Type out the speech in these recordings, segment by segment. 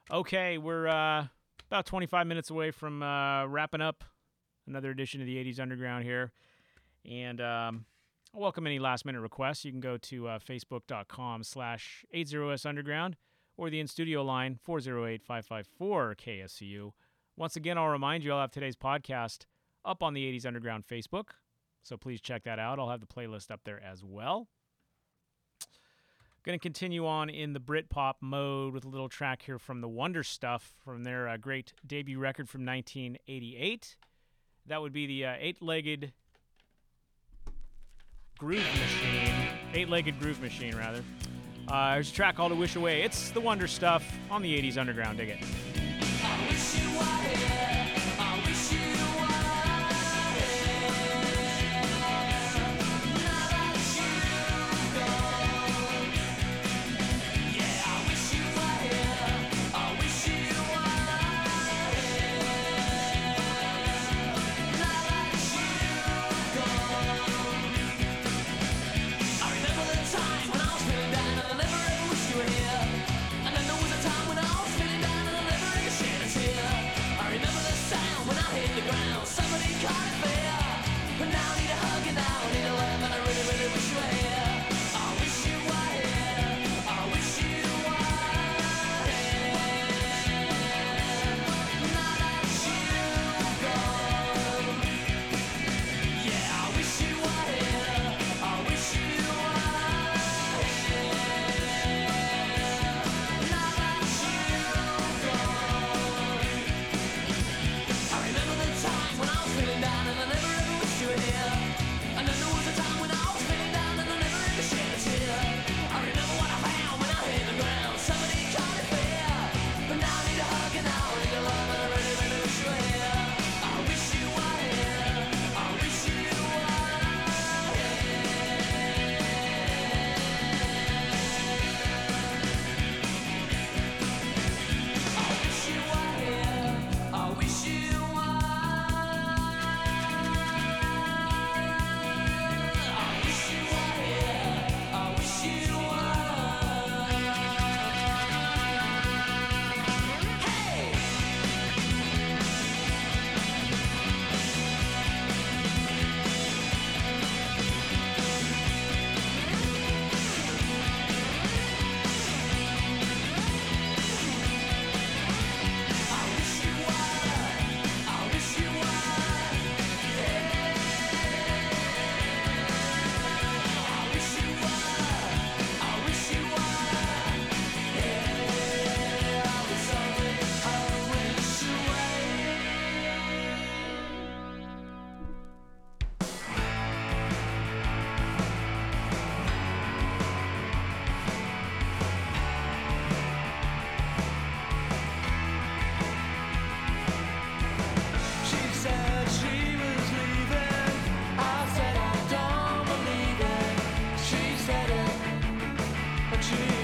Okay, we're about 25 minutes away from wrapping up another edition of the 80s Underground here. And I'll welcome any last-minute requests. You can go to facebook.com/80S Underground or the in-studio line 408-554-KSCU. Once again, I'll remind you I'll have today's podcast up on the 80s Underground Facebook, so please check that out. I'll have the playlist up there as well. Going to continue on in the Britpop mode with a little track here from the Wonder Stuff from their great debut record from 1988. That would be the eight-legged groove machine, rather. There's a track called "A Wish Away." It's the Wonder Stuff on the 80s Underground. Dig it. I wish you were here. I wish you were here. Now that you've gone. Yeah, I wish you were here. I wish you were here. Now that you've gone. I remember the time when I was feeling down and I never ever wished you were here. And then there was a time when I was feeling down and I never ever shed a tear. I remember the sound when I hit the ground. Somebody caught it fair. But now I need a hug and now I need a love and I really, really wish you were here. I wish you were here. I wish you were here. Now that you've gone. Yeah, I wish you were here. I wish you were here. Now that you've gone. I remember the time when I was feeling down and I never ever wished you were here. And then there was a time when I was feeling down and I never ever shed a tear. I remember what I found when I hit the ground. Somebody caught it fair. But now I need a hug and now I need a love and I really, really wish you were here. I wish you were here. I wish you were here. I wish you were here. I wish you were. I wish you were here. I wish you were. Hey! I wish you were. I wish you were. I wish you were. I wish you were. I was only a wish away. She said she was leaving. I said I don't believe it. She said it, but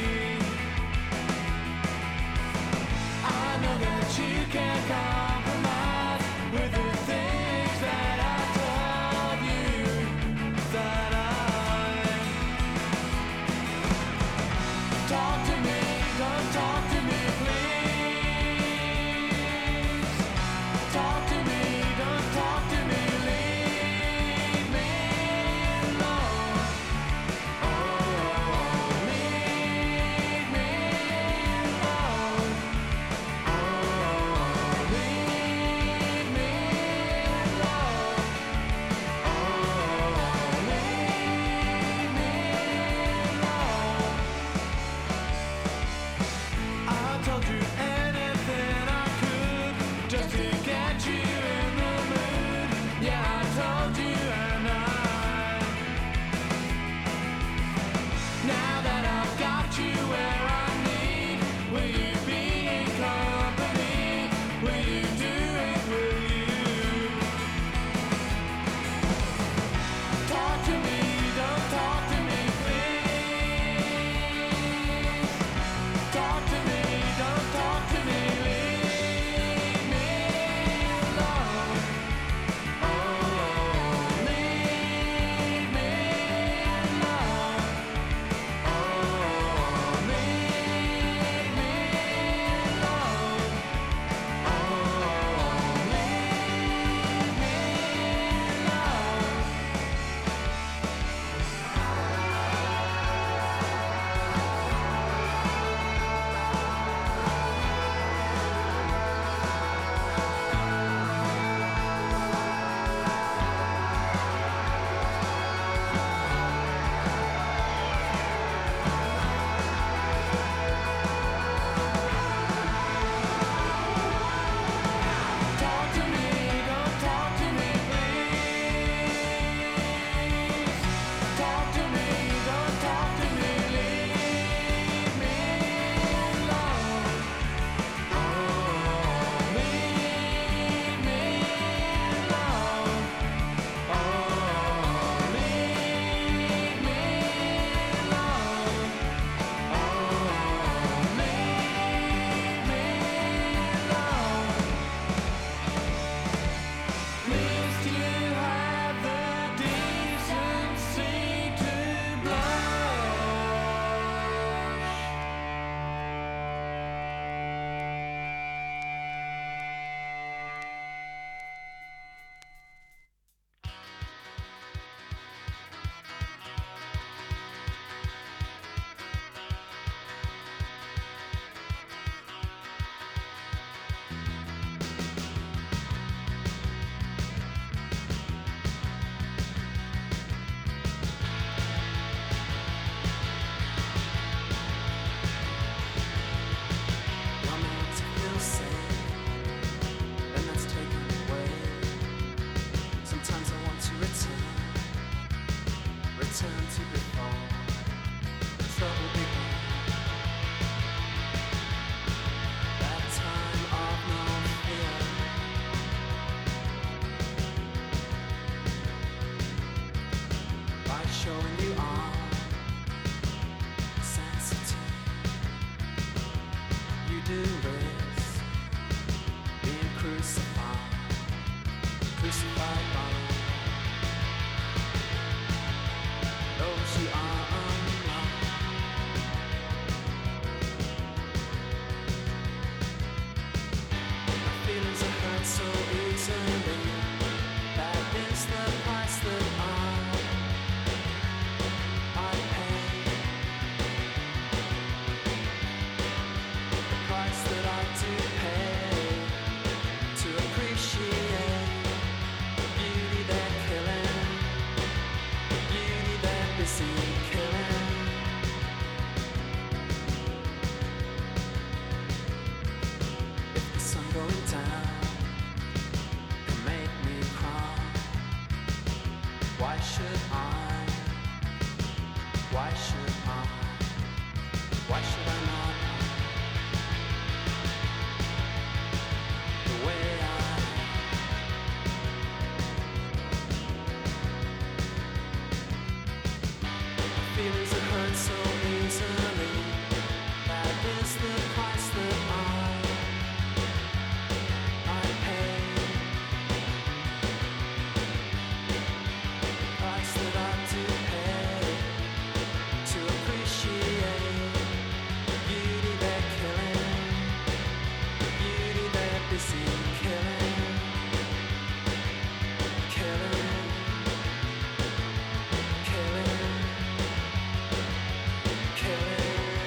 I know that you can't compromise with the things that I told you that talk to me, don't talk to me, please. Talk to me, don't talk to me, leave me alone. Oh, leave me alone. Oh, leave do is being crucified, crucified by those who are unloved. My feelings are hurt so easily. That is the price that I pay. The price that I do pay to appreciate the beauty they're killing, the beauty they're busy killing. If the sun going down can make me cry, why should I? Why should I? Why should I not? The way my feelings are hurt so easily. That is the price that I pay. Price that I do pay to appreciate the beauty they're killing, the beauty they're busy killing, killing, killing, killing.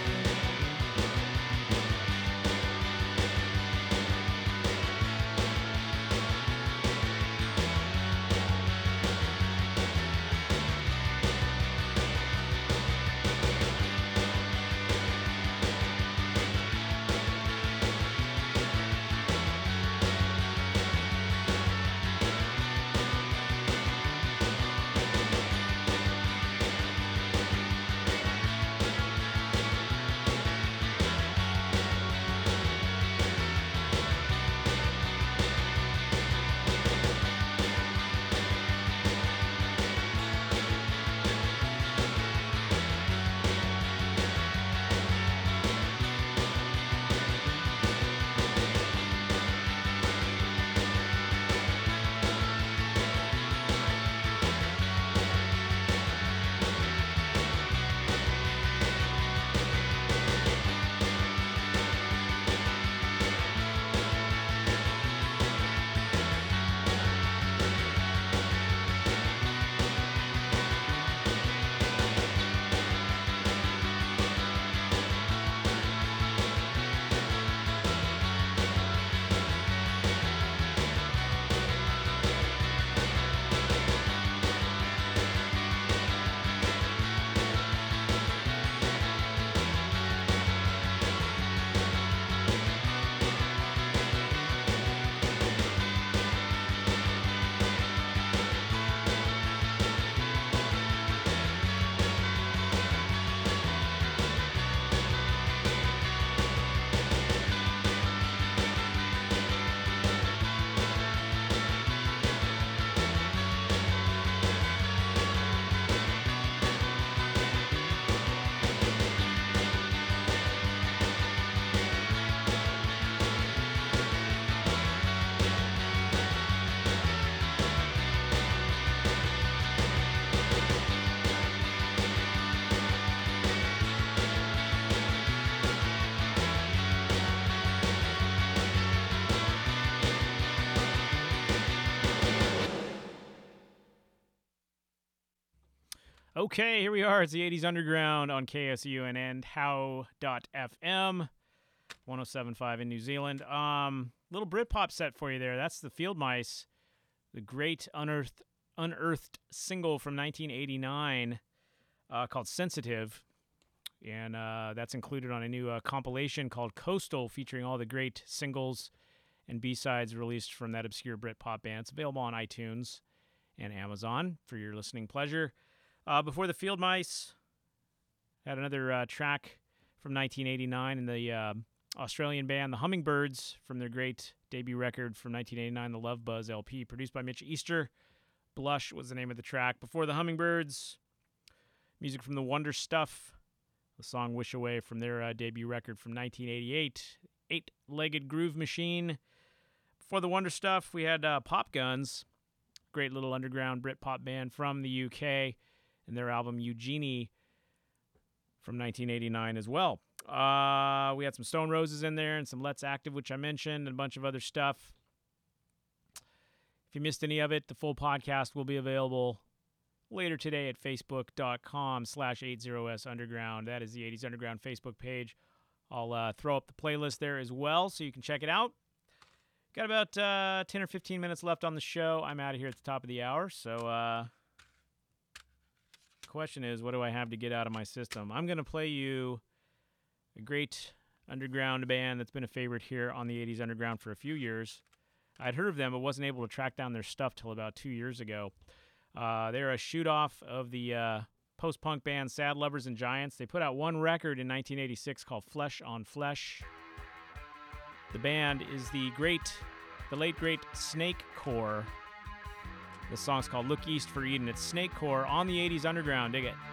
Okay, here we are. It's the 80s Underground on KSUN and How.fm, 107.5 in New Zealand. Little Britpop set for you there. That's the Field Mice, the great unearthed single from 1989 called Sensitive. And that's included on a new compilation called Coastal, featuring all the great singles and B-sides released from that obscure Britpop band. It's available on iTunes and Amazon for your listening pleasure. Before the Field Mice, had another track from 1989 in the Australian band The Hummingbirds from their great debut record from 1989, the Love Buzz LP, produced by Mitch Easter. Blush was the name of the track. Before the Hummingbirds, music from the Wonder Stuff, the song Wish Away from their debut record from 1988. Eight-Legged Groove Machine. Before the Wonder Stuff, we had Pop Guns, great little underground Britpop band from the UK, and their album Eugenie from 1989 as well. We had some Stone Roses in there and some Let's Active, which I mentioned, and a bunch of other stuff. If you missed any of it, the full podcast will be available later today at facebook.com/80s Underground. That is the 80s Underground Facebook page. I'll throw up the playlist there as well, so you can check it out. Got about 10 or 15 minutes left on the show. I'm out of here at the top of the hour, so the question is, what do I have to get out of my system? I'm going to play you a great underground band that's been a favorite here on the 80s Underground for a few years. I'd heard of them, but wasn't able to track down their stuff till about 2 years ago. They're a shoot-off of the post-punk band Sad Lovers and Giants. They put out one record in 1986 called Flesh on Flesh. The band is the late great Snake Core. The song's called Look East for Eden. It's Snake Core on the 80s Underground. Dig it.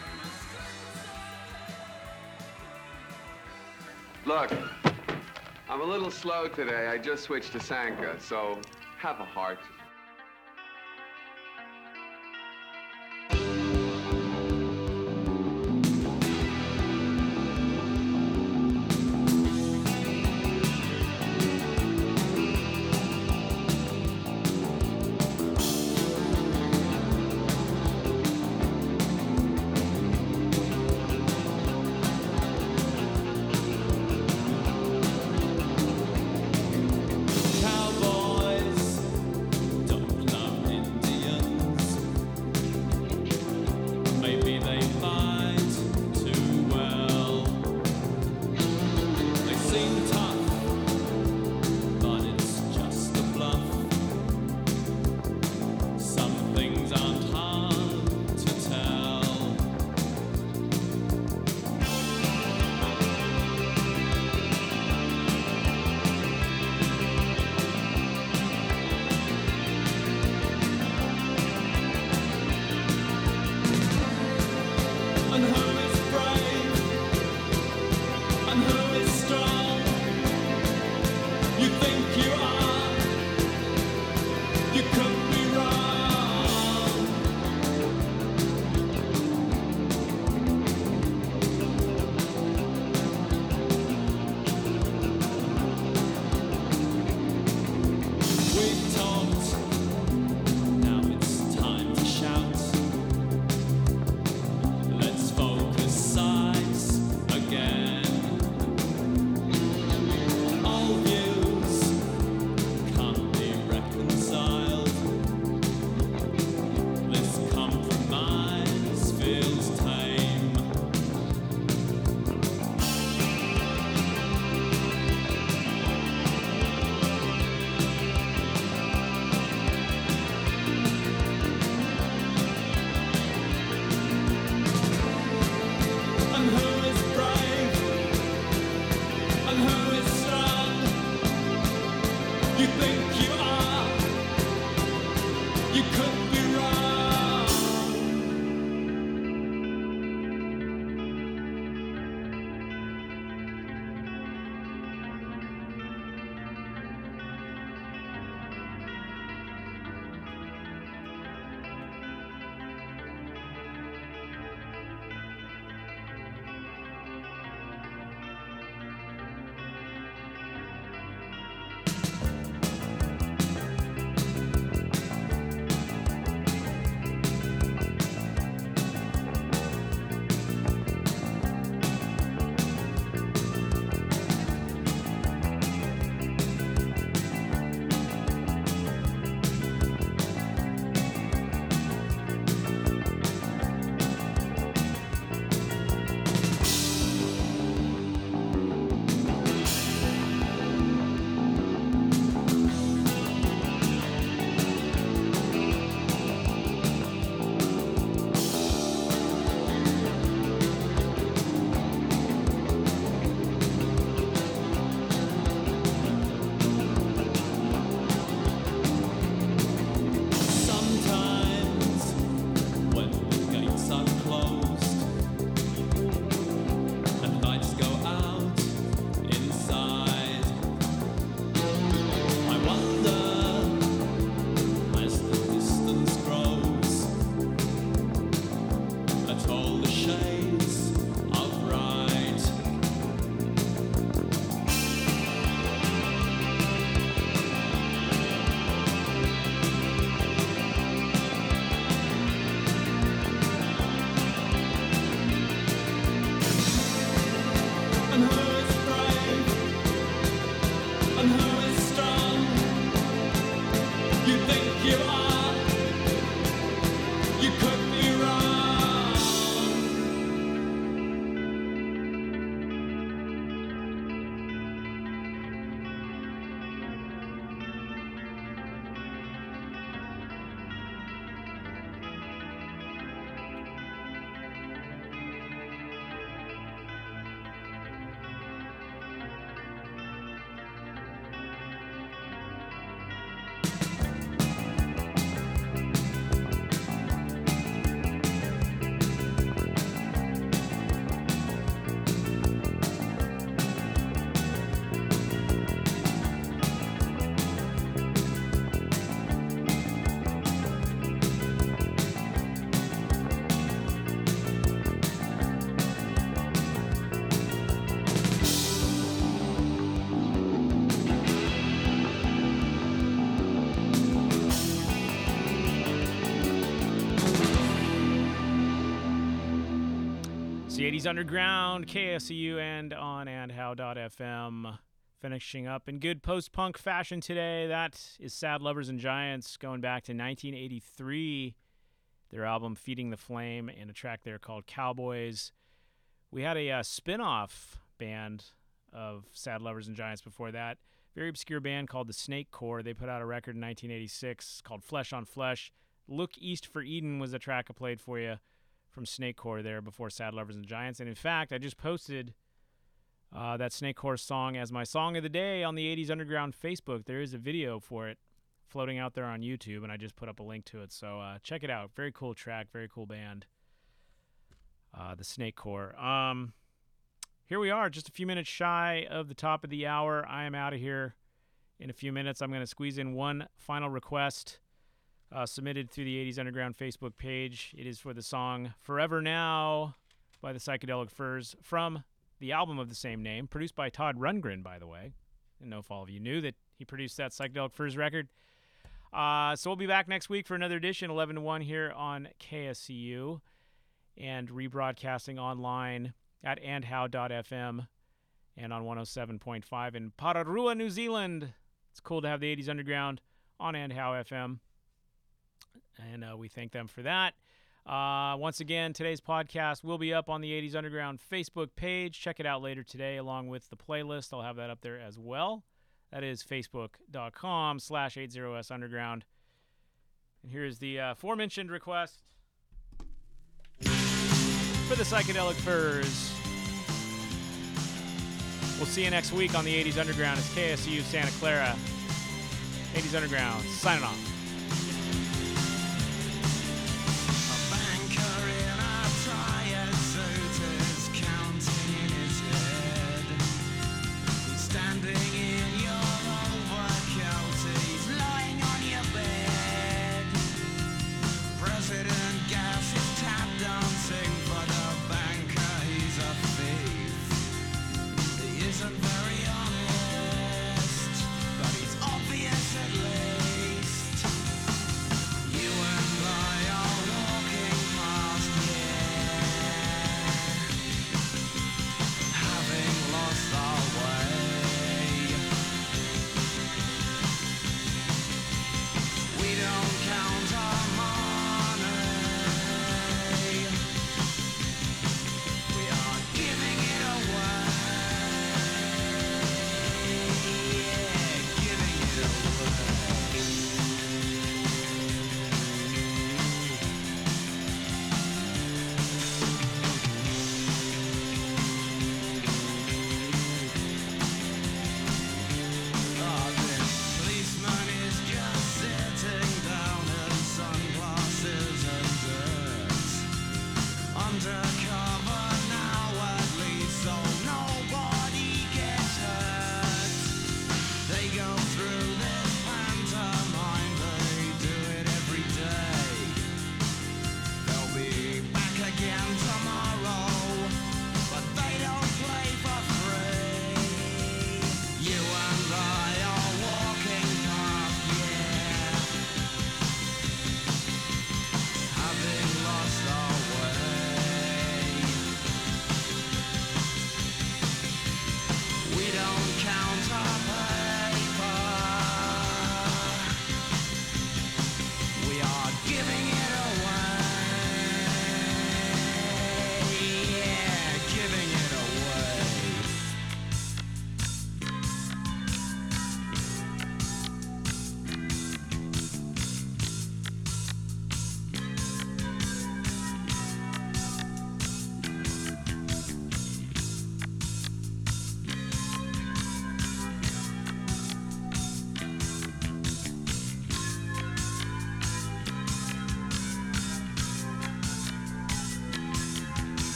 Look, I'm a little slow today. I just switched to Sanka, so have a heart. the 80s Underground, KSCU, and on andhow.fm. Finishing up in good post-punk fashion today. That is Sad Lovers and Giants, going back to 1983. Their album Feeding the Flame, and a track there called Cowboys. We had a spin-off band of Sad Lovers and Giants before that. Very obscure band called the Snake Corps. They put out a record in 1986 called Flesh on Flesh. Look East for Eden was the track I played for you from Snake Corps there before Sad Lovers and Giants. And in fact, I just posted that Snake Corps song as my song of the day on the 80s Underground Facebook. There is a video for it floating out there on YouTube, and I just put up a link to it. So check it out. Very cool track, very cool band, the Snake Corps. Here we are, just a few minutes shy of the top of the hour. I am out of here in a few minutes. I'm going to squeeze in one final request submitted through the 80s Underground Facebook page. It is for the song Forever Now by the Psychedelic Furs from the album of the same name, produced by Todd Rundgren, by the way. I didn't know if all of you knew that he produced that Psychedelic Furs record. So we'll be back next week for another edition, 11 to 1 here on KSCU, and rebroadcasting online at andhow.fm and on 107.5 in Pararua, New Zealand. It's cool to have the 80s Underground on Andhow FM, and we thank them for that. Once again, today's podcast will be up on the 80s Underground Facebook page. Check it out later today along with the playlist. I'll have that up there as well. That is facebook.com/80S Underground. And here's the aforementioned request for the Psychedelic Furs. We'll see you next week on the 80s Underground. It's KSCU Santa Clara. 80s Underground, signing off.